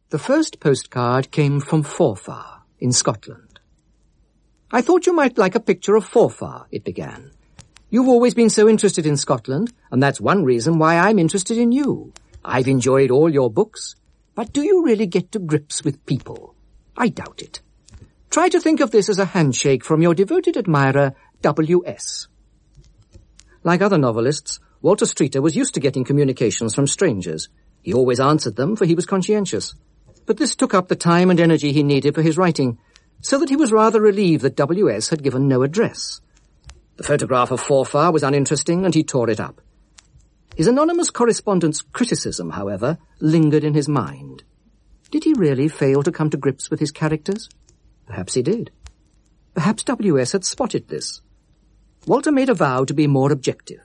The first postcard came from Forfar, in Scotland. "I thought you might like a picture of Forfar," it began. "You've always been so interested in Scotland, and that's one reason why I'm interested in you. I've enjoyed all your books, but do you really get to grips with people? I doubt it. Try to think of this as a handshake from your devoted admirer, W.S. Like other novelists, Walter Streeter was used to getting communications from strangers. He always answered them, for he was conscientious. But this took up the time and energy he needed for his writing, so that he was rather relieved that W.S. had given no address. The photograph of Forfar was uninteresting, and he tore it up. His anonymous correspondent's criticism, however, lingered in his mind. Did he really fail to come to grips with his characters? Perhaps he did. Perhaps W.S. had spotted this. Walter made a vow to be more objective.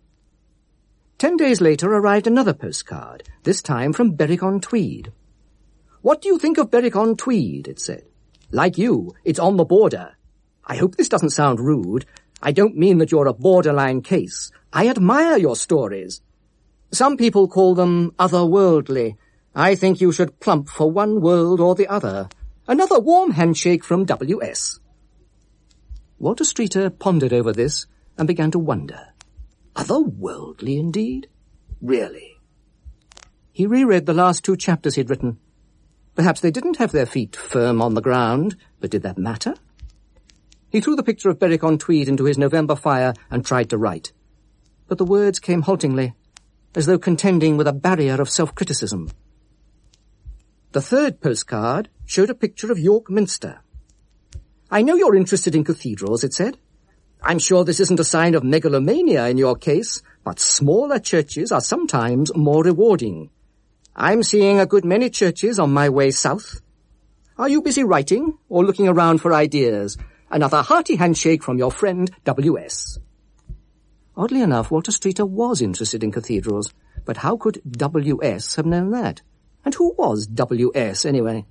10 days later arrived another postcard, this time from Berwick-on-Tweed. "What do you think of Berwick-on-Tweed?" it said. "Like you, it's on the border. I hope this doesn't sound rude. I don't mean that you're a borderline case. I admire your stories. Some people call them otherworldly. I think you should plump for one world or the other. Another warm handshake from W.S. Walter Streeter pondered over this and began to wonder. Otherworldly, indeed? Really? He reread the last 2 chapters he'd written. Perhaps they didn't have their feet firm on the ground, but did that matter? He threw the picture of Berwick-on-Tweed into his November fire and tried to write. But the words came haltingly, as though contending with a barrier of self-criticism. The third postcard showed a picture of York Minster. "I know you're interested in cathedrals," it said. "I'm sure this isn't a sign of megalomania in your case, but smaller churches are sometimes more rewarding. I'm seeing a good many churches on my way south. Are you busy writing or looking around for ideas? Another hearty handshake from your friend W.S. Oddly enough, Walter Streeter was interested in cathedrals, but how could W.S. have known that? And who was W.S. anyway?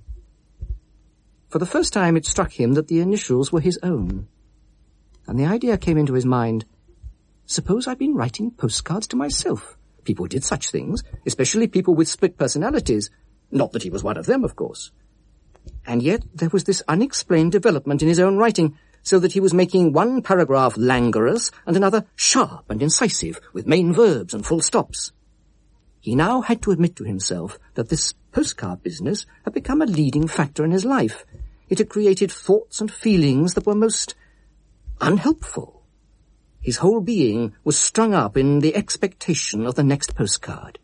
For the first time it struck him that the initials were his own. And the idea came into his mind. Suppose I'd been writing postcards to myself. People did such things, especially people with split personalities. Not that he was one of them, of course. And yet there was this unexplained development in his own writing, so that he was making one paragraph languorous and another sharp and incisive, with main verbs and full stops. He now had to admit to himself that this postcard business had become a leading factor in his life. It had created thoughts and feelings that were most unhelpful. His whole being was strung up in the expectation of the next postcard.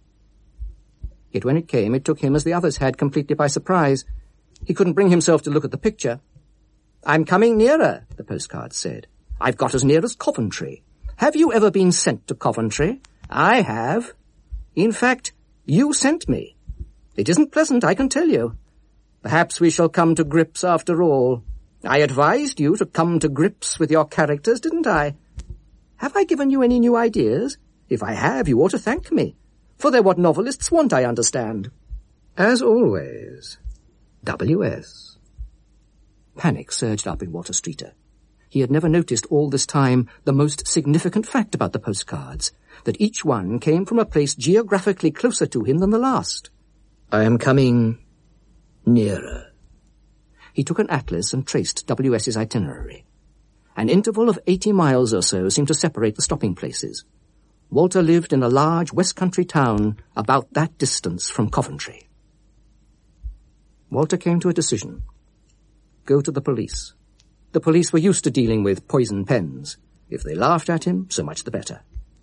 Yet when it came, it took him, as the others had, completely by surprise. He couldn't bring himself to look at the picture. "I'm coming nearer," the postcard said. "I've got as near as Coventry. Have you ever been sent to Coventry? I have. In fact, you sent me. It isn't pleasant, I can tell you. Perhaps we shall come to grips after all. I advised you to come to grips with your characters, didn't I? Have I given you any new ideas? If I have, you ought to thank me. For they're what novelists want, I understand." As always, W.S. Panic surged up in Walter Streeter. He had never noticed all this time the most significant fact about the postcards, that each one came from a place geographically closer to him than the last. "I am coming nearer." He took an atlas and traced W.S.'s itinerary. An interval of 80 miles or so seemed to separate the stopping places. Walter lived in a large West Country town about that distance from Coventry. Walter came to a decision. Go to the police. The police were used to dealing with poison pens. If they laughed at him, so much the better.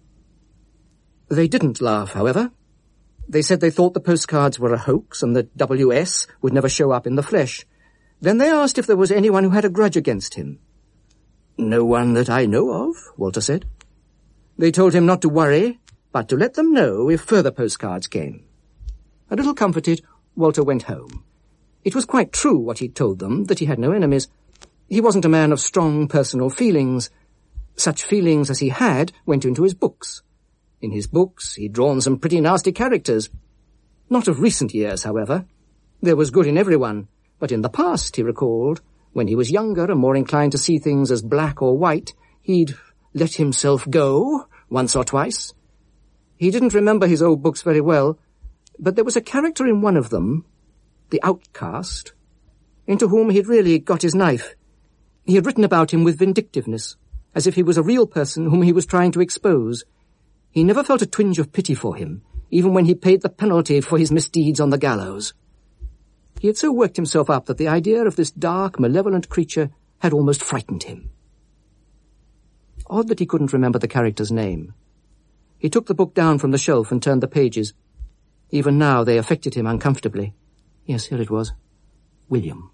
They didn't laugh, however. They said they thought the postcards were a hoax and that W.S. would never show up in the flesh. Then they asked if there was anyone who had a grudge against him. "No one that I know of," Walter said. They told him not to worry, but to let them know if further postcards came. A little comforted, Walter went home. It was quite true what he'd told them, that he had no enemies. He wasn't a man of strong personal feelings. Such feelings as he had went into his books. In his books he'd drawn some pretty nasty characters. Not of recent years, however. There was good in everyone, but in the past, he recalled, when he was younger and more inclined to see things as black or white, he'd let himself go once or twice. He didn't remember his old books very well, but there was a character in one of them, the outcast, into whom he had really got his knife. He had written about him with vindictiveness, as if he was a real person whom he was trying to expose. He never felt a twinge of pity for him, even when he paid the penalty for his misdeeds on the gallows. He had so worked himself up that the idea of this dark, malevolent creature had almost frightened him. Odd that he couldn't remember the character's name. He took the book down from the shelf and turned the pages. Even now they affected him uncomfortably. Yes, here it was. William.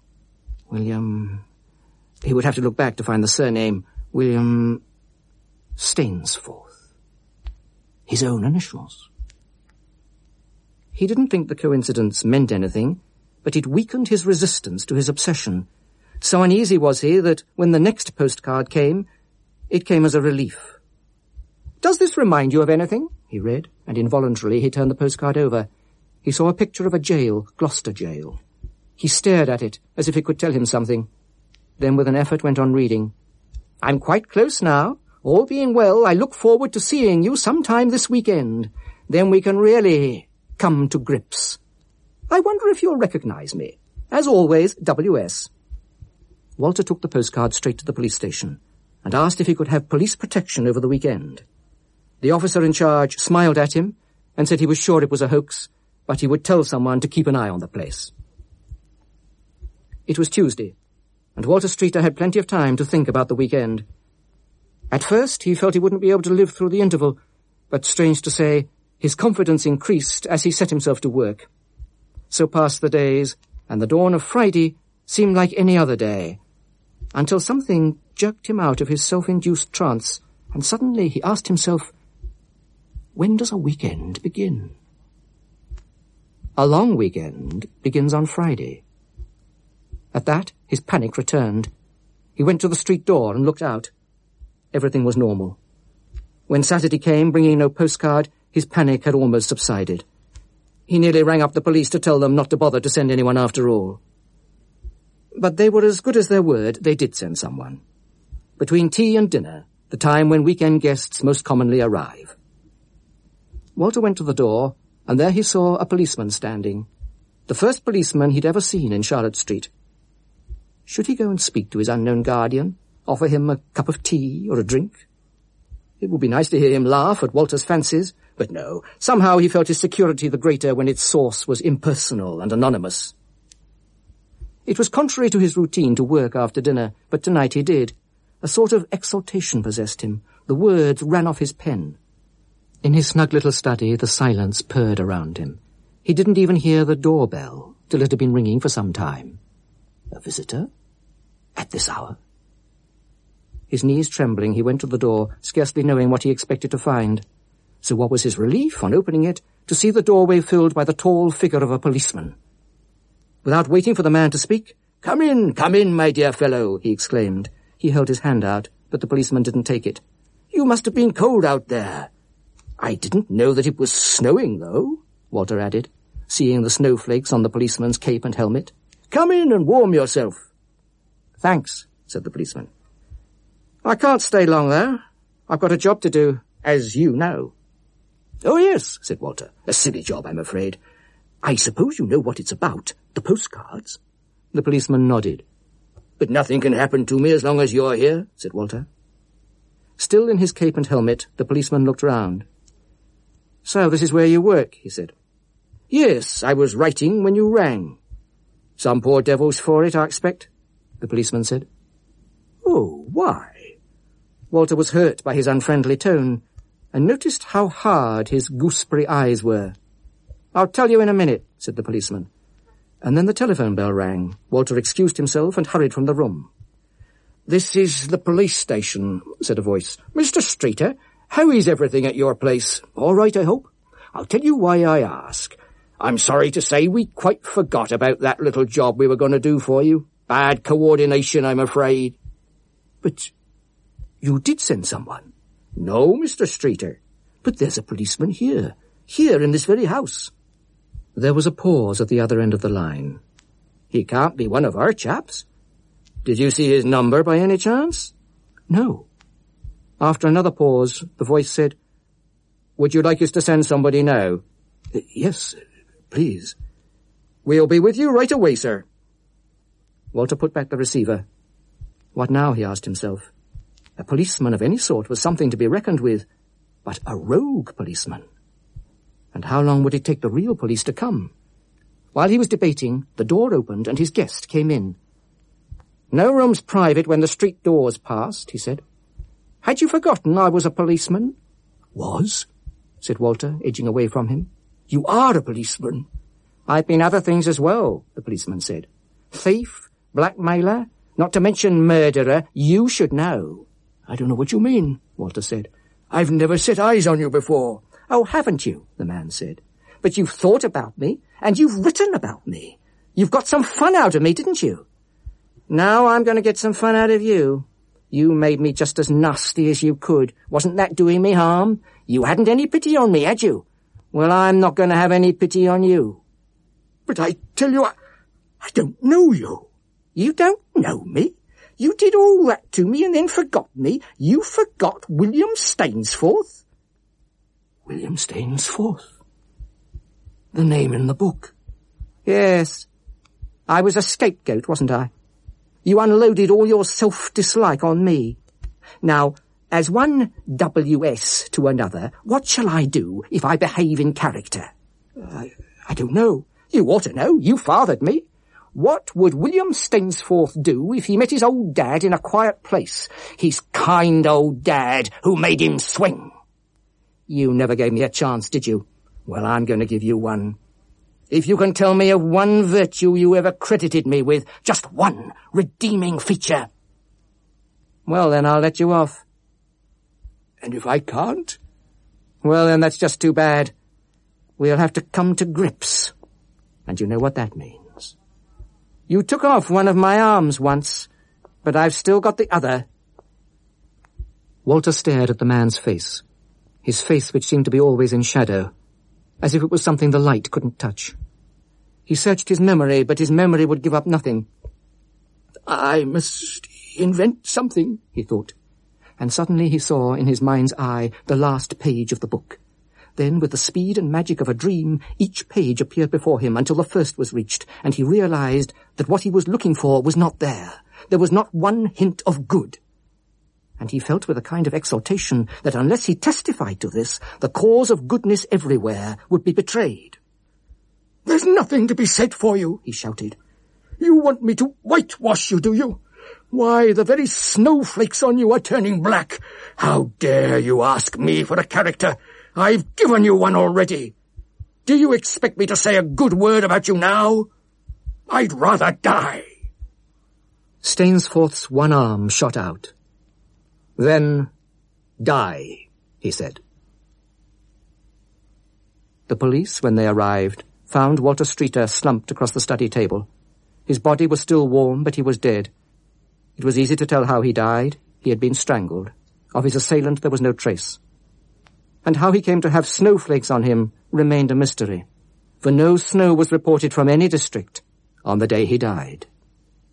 He would have to look back to find the surname. William Stainsforth. His own initials. He didn't think the coincidence meant anything, but it weakened his resistance to his obsession. So uneasy was he that when the next postcard came, it came as a relief. "Does this remind you of anything?" he read, and involuntarily he turned the postcard over. He saw a picture of a jail, Gloucester Jail. He stared at it, as if it could tell him something. Then with an effort went on reading. "I'm quite close now. All being well, I look forward to seeing you sometime this weekend. Then we can really come to grips. I wonder if you'll recognize me. As always, W.S." Walter took the postcard straight to the police station and asked if he could have police protection over the weekend. The officer in charge smiled at him and said he was sure it was a hoax, but he would tell someone to keep an eye on the place. It was Tuesday, and Walter Streeter had plenty of time to think about the weekend. At first he felt he wouldn't be able to live through the interval, but strange to say, his confidence increased as he set himself to work. So passed the days, and the dawn of Friday seemed like any other day, until something jerked him out of his self-induced trance, and suddenly he asked himself, when does a weekend begin? A long weekend begins on Friday. At that, his panic returned. He went to the street door and looked out. Everything was normal. When Saturday came, bringing no postcard, his panic had almost subsided. He nearly rang up the police to tell them not to bother to send anyone after all. But they were as good as their word. They did send someone. Between tea and dinner, the time when weekend guests most commonly arrive. Walter went to the door, and there he saw a policeman standing. The first policeman he'd ever seen in Charlotte Street. Should he go and speak to his unknown guardian, offer him a cup of tea or a drink? It would be nice to hear him laugh at Walter's fancies, but no, somehow he felt his security the greater when its source was impersonal and anonymous. It was contrary to his routine to work after dinner, but tonight he did. A sort of exaltation possessed him. The words ran off his pen. In his snug little study, the silence purred around him. He didn't even hear the doorbell till it had been ringing for some time. A visitor? At this hour? His knees trembling, he went to the door, scarcely knowing what he expected to find. So what was his relief, on opening it, to see the doorway filled by the tall figure of a policeman. Without waiting for the man to speak, come in, my dear fellow," he exclaimed. He held his hand out, but the policeman didn't take it. "You must have been cold out there." "I didn't know that it was snowing, though," Walter added, seeing the snowflakes on the policeman's cape and helmet. "Come in and warm yourself." "Thanks," said the policeman. "I can't stay long there. I've got a job to do, as you know." "Oh, yes," said Walter. "A silly job, I'm afraid. I suppose you know what it's about, the postcards?" The policeman nodded. "But nothing can happen to me as long as you're here," said Walter. Still in his cape and helmet, the policeman looked round. "So this is where you work," he said. "Yes, I was writing when you rang." "Some poor devil's for it, I expect," the policeman said. "Oh, why?" Walter was hurt by his unfriendly tone, and noticed how hard his gooseberry eyes were. "I'll tell you in a minute," said the policeman. And then the telephone bell rang. Walter excused himself and hurried from the room. "This is the police station," said a voice. "Mr. Streeter, how is everything at your place? All right, I hope? I'll tell you why I ask. I'm sorry to say we quite forgot about that little job we were going to do for you. Bad coordination, I'm afraid." "But you did send someone?" "No, Mr. Streeter." "But there's a policeman here in this very house." There was a pause at the other end of the line. "He can't be one of our chaps. Did you see his number by any chance?" "No." After another pause, the voice said, "Would you like us to send somebody now?" "Yes, please." We'll be with you right away, sir. Walter put back the receiver. What now, he asked himself. A policeman of any sort was something to be reckoned with, but a rogue policeman. And how long would it take the real police to come? While he was debating, the door opened and his guest came in. No room's private when the street door's passed, he said. Had you forgotten I was a policeman? Was? Said Walter, edging away from him. You are a policeman. I've been other things as well, the policeman said. Thief, blackmailer, not to mention murderer, you should know. I don't know what you mean, Walter said. I've never set eyes on you before. Oh, haven't you? The man said. But you've thought about me, and you've written about me. You've got some fun out of me, didn't you? Now I'm going to get some fun out of you. You made me just as nasty as you could. Wasn't that doing me harm? You hadn't any pity on me, had you? Well, I'm not going to have any pity on you. But I tell you, I don't know you. You don't know me? You did all that to me and then forgot me. You forgot William Stainsforth? William Stainsforth? The name in the book? Yes. I was a scapegoat, wasn't I? You unloaded all your self-dislike on me. Now, as one W.S. to another, what shall I do if I behave in character? I don't know. You ought to know. You fathered me. What would William Stainsforth do if he met his old dad in a quiet place? His kind old dad who made him swing. You never gave me a chance, did you? Well, I'm going to give you one. If you can tell me of one virtue you ever credited me with, just one redeeming feature. Well, then I'll let you off. And if I can't? Well, then that's just too bad. We'll have to come to grips. And you know what that means. You took off one of my arms once, but I've still got the other. Walter stared at the man's face, his face which seemed to be always in shadow, as if it was something the light couldn't touch. He searched his memory, but his memory would give up nothing. I must invent something, he thought. And suddenly he saw in his mind's eye the last page of the book. Then, with the speed and magic of a dream, each page appeared before him until the first was reached, and he realized that what he was looking for was not there. There was not one hint of good. And he felt with a kind of exultation that unless he testified to this, the cause of goodness everywhere would be betrayed. "There's nothing to be said for you," he shouted. "You want me to whitewash you, do you? Why, the very snowflakes on you are turning black. How dare you ask me for a character? I've given you one already. Do you expect me to say a good word about you now? I'd rather die." Stainsforth's one arm shot out. "Then, die," he said. The police, when they arrived, found Walter Streeter slumped across the study table. His body was still warm, but he was dead. It was easy to tell how he died. He had been strangled. Of his assailant there was no trace. And how he came to have snowflakes on him remained a mystery, for no snow was reported from any district on the day he died.